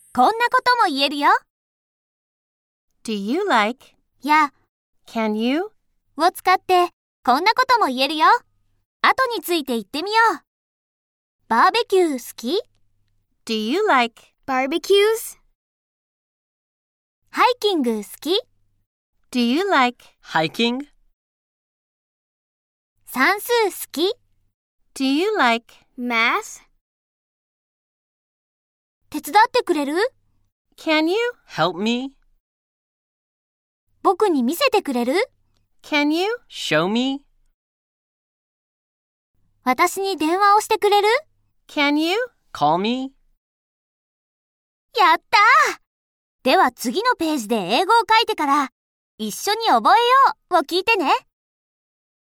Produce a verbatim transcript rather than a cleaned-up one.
こんなことも言えるよ。 Do you like? や Can you? を使ってこんなことも言えるよ。後について言ってみよう。バーベキュー好き？ Do you like barbecues? ハイキング好き？ Do you like hiking? 算数好き？ Do you like math? 手伝ってくれる？ Can you help me? 僕に見せてくれる？ Can you show me? 私に電話をしてくれる？ Can you call me? やったー！では次のページで英語を書いてから、一緒に覚えようを聞いてね。